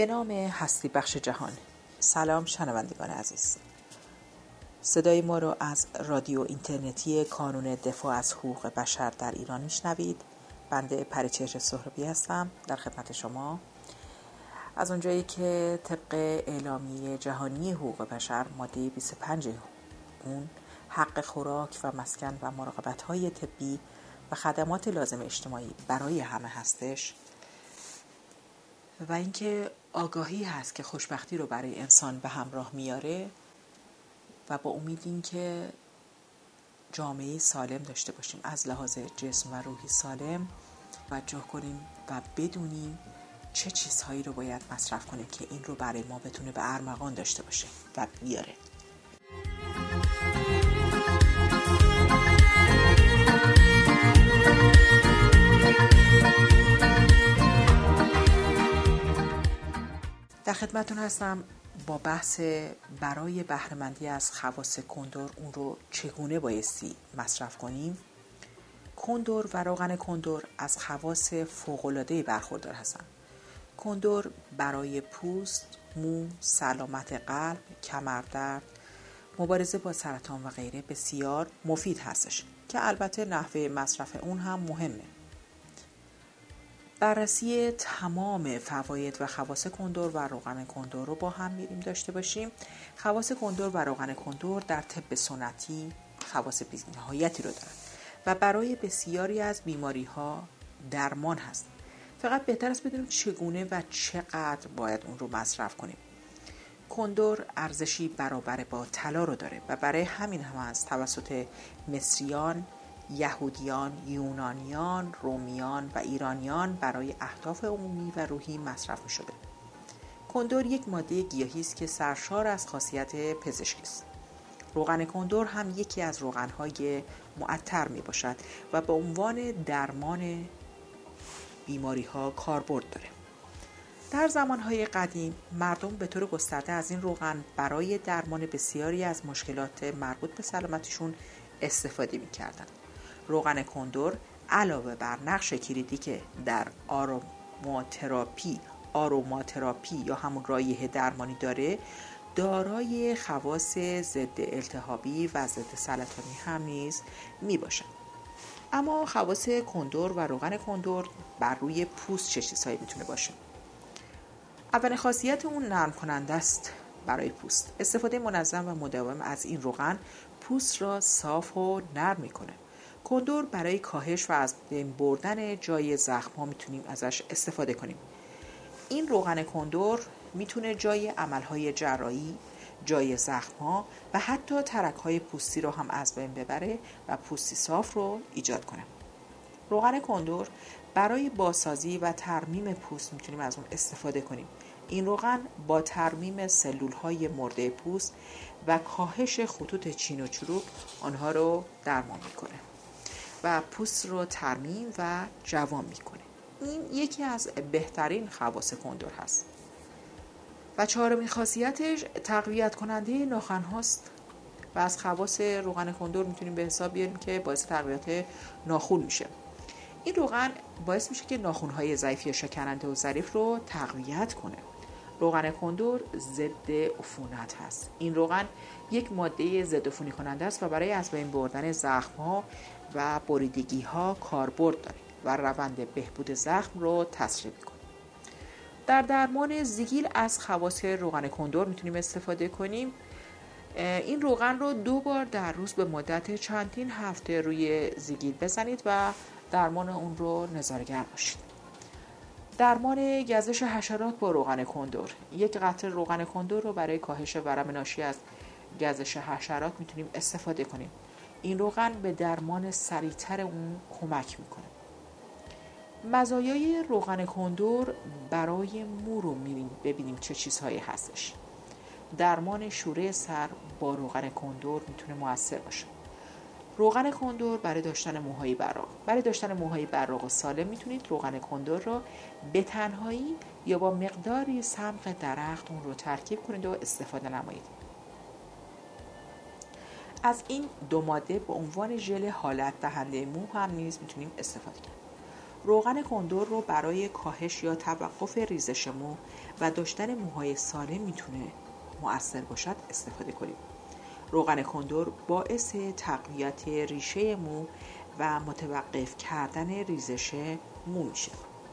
به نام هستی بخش جهان. سلام شنوندگان عزیز. صدای ما رو از رادیو اینترنتی کانون دفاع از حقوق بشر در ایران میشنوید. بنده پریچهر سهرابی هستم در خدمت شما. از اونجایی که طبق اعلامیه جهانی حقوق بشر ماده 25 اون حق خوراک و مسکن و مراقبت‌های طبی و خدمات لازم اجتماعی برای همه هستش و اینکه آگاهی هست که خوشبختی رو برای انسان به همراه میاره و با امید این که جامعه سالم داشته باشیم، از لحاظ جسم و روحی سالم توجه کنیم و بدونیم چه چیزهایی رو باید مصرف کنیم که این رو برای ما بتونه به ارمغان داشته باشه و بیاره. در خدمتتون هستم با بحث برای بهره‌مندی از خواص کندر اون رو چگونه بایستی مصرف کنیم. کندر و روغن کندر از خواص فوق‌العاده‌ای برخوردار هستند. کندر برای پوست، مو، سلامت قلب، کمردرد، مبارزه با سرطان و غیره بسیار مفید هستش که البته نحوه مصرف اون هم مهمه. بررسی تمام فواید و خواص کندر و روغن کندر رو با هم میریم داشته باشیم. خواص کندر و روغن کندر در طب سنتی خواص بی‌نهایتی رو دارن و برای بسیاری از بیماری ها درمان هست. فقط بهتر است بدونیم چگونه و چقدر باید اون رو مصرف کنیم. کندر ارزشی برابر با طلا رو داره و برای همین هم از توسط مصریان، یهودیان، یونانیان، رومیان و ایرانیان برای اهداف عمومی و روحی مصرف می شده. کندر یک ماده گیاهی است که سرشار از خاصیت پزشکی است. روغن کندر هم یکی از روغن‌های معطر می باشد و به عنوان درمان بیماری‌ها کاربرد داره. در زمانهای قدیم مردم به طور گسترده از این روغن برای درمان بسیاری از مشکلات مربوط به سلامتشون استفاده می‌کردند. روغن کندر علاوه بر نقش کلیدی که در آروماتراپی یا همون رایحه درمانی داره، دارای خواص ضد التهابی و ضد سرطانی هم نیز میباشد. اما خواص کندر و روغن کندر بر روی پوست چه چیزهایی میتونه باشه؟ اولین خاصیت اون نرم کننده است برای پوست. استفاده منظم و مداوم از این روغن پوست را صاف و نرم میکنه. کندر برای کاهش و از بین بردن جای زخم ها میتونیم ازش استفاده کنیم. این روغن کندر میتونه جای عملهای جراحی، جای زخم ها و حتی ترک های پوستی رو هم از بین ببره و پوستی صاف رو ایجاد کنه. روغن کندر برای بازسازی و ترمیم پوست میتونیم از اون استفاده کنیم. این روغن با ترمیم سلول‌های مرده پوست و کاهش خطوط چین و چروک آنها رو درمان میکنه و پوست رو ترمیم و جوان میکنه. این یکی از بهترین خواص کندر هست. و چهارمین خاصیتش تقویت کننده ناخن هاست و از خواص روغن کندر میتونیم به حساب بیاریم که باعث تقویت ناخن میشه. این روغن باعث میشه که ناخن‌های ضعیف یا شکننده و ظریف رو تقویت کنه. روغن کندر ضد عفونت هست. این روغن یک ماده ضد عفونی کننده است و برای از بین بردن زخم‌ها و بریدگی‌ها کاربرد داره و روند بهبود زخم رو تسریع می‌کنه. در درمان زگیل از خواص روغن کندر میتونیم استفاده کنیم. این روغن رو 2 بار در روز به مدت چندین هفته روی زگیل بزنید و درمان اون رو نظاره‌گر باشید. درمان گزش حشرات با روغن کندر. یک قطره روغن کندر رو برای کاهش ورم ناشی از گزش حشرات میتونیم استفاده کنیم. این روغن به درمان سریعتر اون کمک میکنه. مزایای روغن کندر برای مو رو ببینیم چه چیزهایی هستش. درمان شوره سر با روغن کندر میتونه مؤثر باشه. روغن کندر برای داشتن موهای براق. برای داشتن موهای براق و سالم میتونید روغن کندر رو به تنهایی یا با مقداری سمق درخت اون رو ترکیب کنید و استفاده نمایید. از این 2 ماده به عنوان ژل حالت دهنده مو هم نیز میتونیم استفاده کنیم. روغن کندر رو برای کاهش یا توقف ریزش مو و داشتن موهای سالم میتونه مؤثر باشد استفاده کنیم. روغن کندر باعث تقویت ریشه مو و متوقف کردن ریزش مو میشه.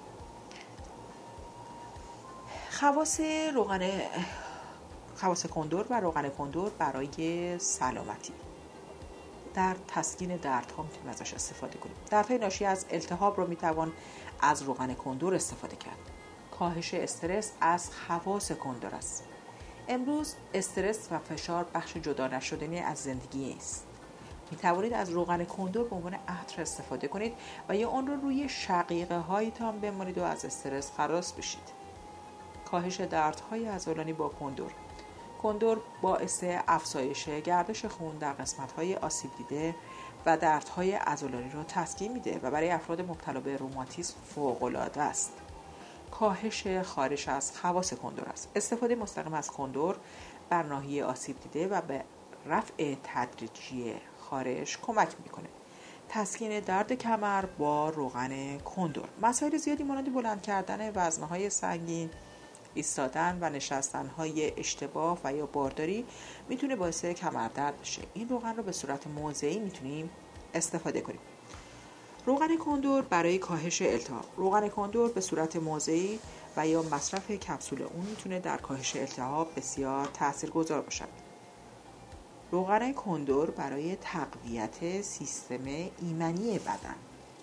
خواص کندر و روغن کندر برای سلامتی. در تسکین دردها میتونیم ازش استفاده کنیم. دردهای ناشی از التهاب رو میتوان از روغن کندر استفاده کرد. کاهش استرس از خواص کندر است. امروز استرس و فشار بخش جدا نشدنی از زندگی است. می توانید از روغن کندر به عنوان عطر استفاده کنید و یا آن را روی شقیقه هایتان بمالید و از استرس خلاص بشید. کاهش دردهای عضلانی با کندر. کندر باعث افزایش گردش خون در قسمت‌های آسیب دیده و دردهای عضلانی را تسکین میده و برای افراد مبتلا به روماتیسم فوق‌العاده است. کاهش خارش از خواص کندر است. استفاده مستقیم از کندر بر ناحیه آسیب دیده و به رفع تدریجی خارش کمک میکنه. تسکین درد کمر با روغن کندر. مسائل زیادی مانند بلند کردن وزنه‌های سنگین، ایستادن و نشستن‌های اشتباه و یا بارداری میتونه باعث کمردرد بشه. این روغن رو به صورت موضعی میتونیم استفاده کنیم. روغن کندر برای کاهش التهاب. روغن کندر به صورت موضعی و یا مصرف کپسول اون میتونه در کاهش التهاب بسیار تاثیرگذار باشد. روغن کندر برای تقویت سیستم ایمنی بدن.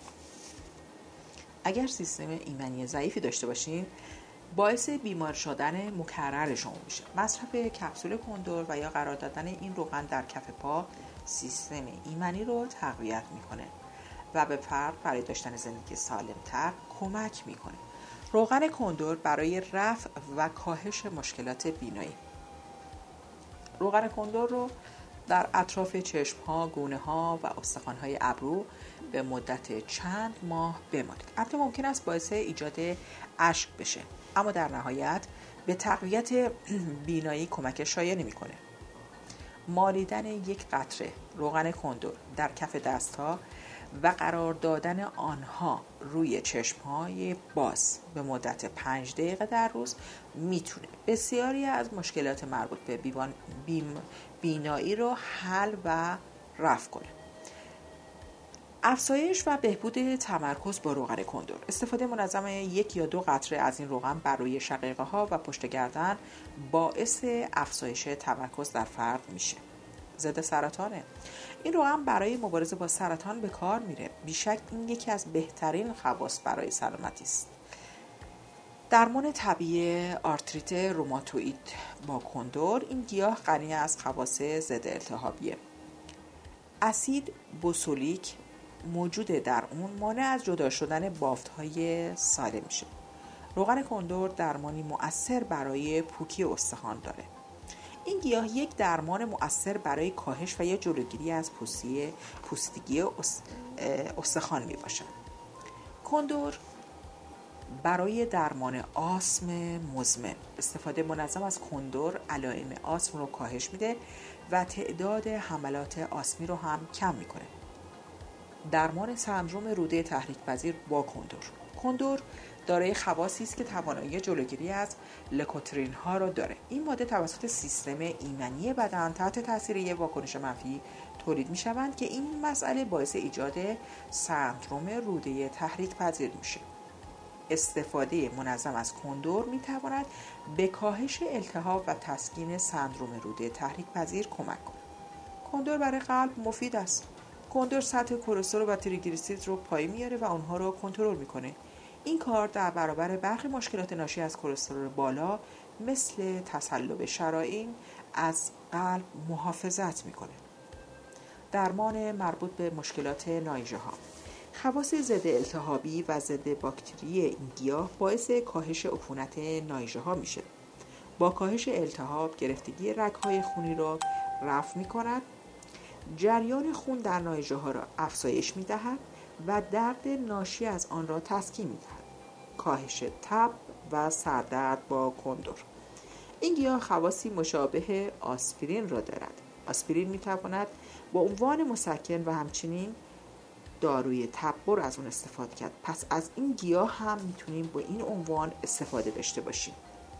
اگر سیستم ایمنی ضعیفی داشته باشین باعث بیمار شدن مکرر شما میشه. مصرف کپسول کندر و یا قرار دادن این روغن در کف پا سیستم ایمنی رو تقویت میکنه و به فرد برای داشتن زندگی سالم‌تر کمک میکنه. روغن کندر برای رفع و کاهش مشکلات بینایی. روغن کندر رو در اطراف چشم‌ها، گونه‌ها و استخوان‌های ابرو به مدت چند ماه بمالید. البته ممکن است باعث ایجاد اشک بشه، اما در نهایت به تقویت بینایی کمک شایع نمی‌کنه. مالیدن یک قطره روغن کندر در کف دست‌ها و قرار دادن آنها روی چشم‌های باز به مدت 5 دقیقه در روز میتونه بسیاری از مشکلات مربوط به بینایی رو حل و رفع کنه. افزایش و بهبود تمرکز با روغن کندر. استفاده منظم 1 یا 2 قطره از این روغن بر روی شقیقه ها و پشت گردن باعث افزایش تمرکز در فرد میشه. ضد سرطانه. این روغن برای مبارزه با سرطان به کار میره. بیشک این یکی از بهترین خواص برای سلامتی است. درمان طبیعی آرتریت روماتوئید با کندر. این گیاه غنی از خواص ضد التهابیه. اسید بوسولیک موجود در اون مانع از جدا شدن بافت‌های سالم میشه. روغن کندر درمانی مؤثر برای پوکی استخوان داره. این گیاه یک درمان مؤثر برای کاهش و یا جلوگیری از پوستگی استخوان می باشد. کندر برای درمان آسم مزمن. استفاده منظم از کندر علائم آسم رو کاهش میده و تعداد حملات آسمی رو هم کم میکنه. درمان سندرم روده تحریک‌پذیر با کندر دارای خواصی است که توانایی جلوگیری از لوکوترین ها را داره. این ماده توسط سیستم ایمنی بدن تحت تاثیر یک واکنش منفی تولید می شوند که این مسئله باعث ایجاد سندرم روده تحریک‌پذیر میشه. استفاده منظم از کندر می تواند به کاهش التهاب و تسکین سندرم روده تحریک‌پذیر کمک کند. کندر برای قلب مفید است. کندر سطح کلسترول و تریگلیسیرید رو پایین میاره و اونها رو کنترل میکنه. این کار در برابر برخی مشکلات ناشی از کلسترول بالا مثل تصلب شرائین از قلب محافظت میکنه. درمان مربوط به مشکلات نایجه ها. خواص ضد التهابی و ضد باکتری این گیاه باعث کاهش عفونت نایجه ها میشه. با کاهش التهاب گرفتگی رگ‌های خونی را رفع میکند. جریان خون در نایجه ها را افزایش میدهد و درد ناشی از آن را تسکین می‌دهد. کاهش تب و سردرد با کندر. این گیاه خواصی مشابه آسپرین را دارد. آسپرین می‌تواند با عنوان مسکن و همچنین داروی تبر از اون استفاده کرد. پس از این گیاه هم میتونیم با این عنوان استفاده داشته باشیم.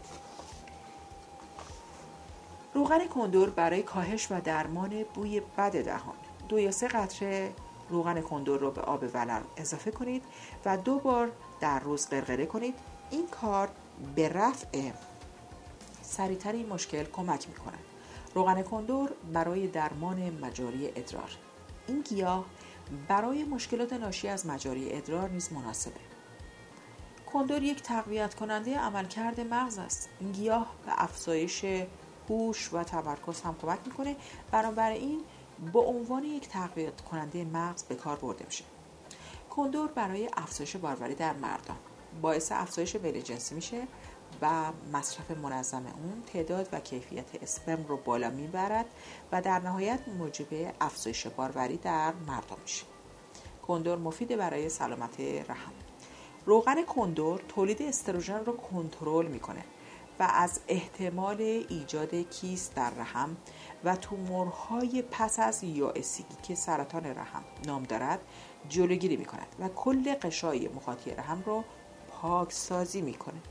روغن کندر برای کاهش و درمان بوی بد دهان. 2 یا 3 قطره روغن کندر رو به آب ولرم اضافه کنید و 2 بار در روز غرغره کنید. این کار به رفع سریعتر این مشکل کمک میکنه. روغن کندر برای درمان مجاری ادرار. این گیاه برای مشکلات ناشی از مجاری ادرار نیز مناسبه. کندر یک تقویت کننده عملکرد مغز است. این گیاه به افزایش هوش و تمرکز هم کمک میکنه. بنابراین با عنوان یک تقویت کننده مغز به کار برده میشه. کندر برای افزایش باروری در مردان باعث افزایش میل جنسی میشه و مصرف منظم اون تعداد و کیفیت اسپرم رو بالا میبرد و در نهایت موجب افزایش باروری در مردان میشه. کندر مفید برای سلامت رحم. روغن کندر تولید استروژن رو کنترل میکنه و از احتمال ایجاد کیست در رحم و تومورهای پس از یائسگی که سرطان رحم نام دارد جلوگیری میکند و کل غشای مخاطی رحم رو پاکسازی میکنه.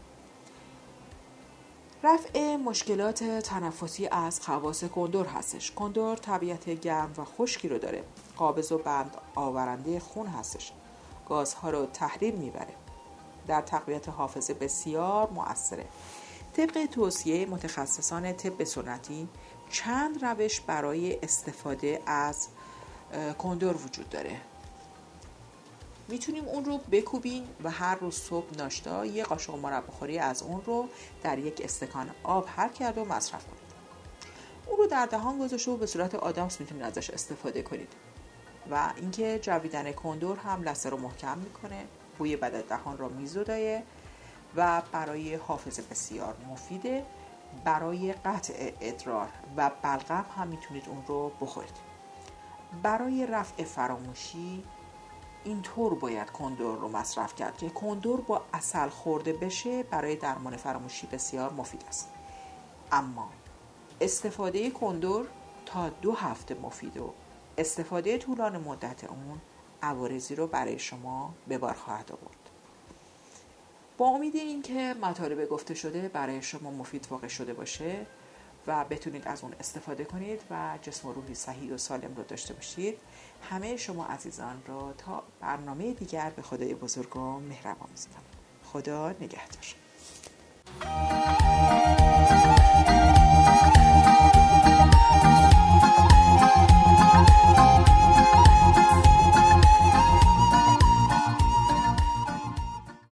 رفع مشکلات تنفسی از خواص کندر هستش. کندر طبیعت گرم و خشکی رو داره. قابض و بند آورنده خون هستش. گازها رو تحریم میبره. در تقویت حافظه بسیار مؤثره. طبق توصیه متخصصان طب سنتی چند روش برای استفاده از کندر وجود داره. میتونیم اون رو بکوبیم و هر روز صبح ناشتا 1 قاشق مرباخوری از اون رو در 1 استکان آب حل کرد و مصرف کنید. اون رو در دهان گذاشته و به صورت آدامس میتونید ازش استفاده کنید. و اینکه جویدن کندر هم لثه رو محکم میکنه، بوی بد دهان رو میزدایه و برای حافظه بسیار مفیده. برای قطع ادرار و بلغم هم میتونید اون رو بخورید. برای رفع فراموشی اینطور باید کندر رو مصرف کرد که کندر با عسل خورده بشه. برای درمان فراموشی بسیار مفید است. اما استفاده کندر تا 2 هفته مفید و استفاده طولانی مدت اون عوارضی رو برای شما به بار خواهد آورد. با امید این که مطالب گفته شده برای شما مفید واقع شده باشه و بتونید از اون استفاده کنید و جسم و روحی صحیح و سالم رو داشته باشید. همه شما عزیزان را تا برنامه دیگر به خدای بزرگ و مهربان می‌سپارم. خدا نگهدار.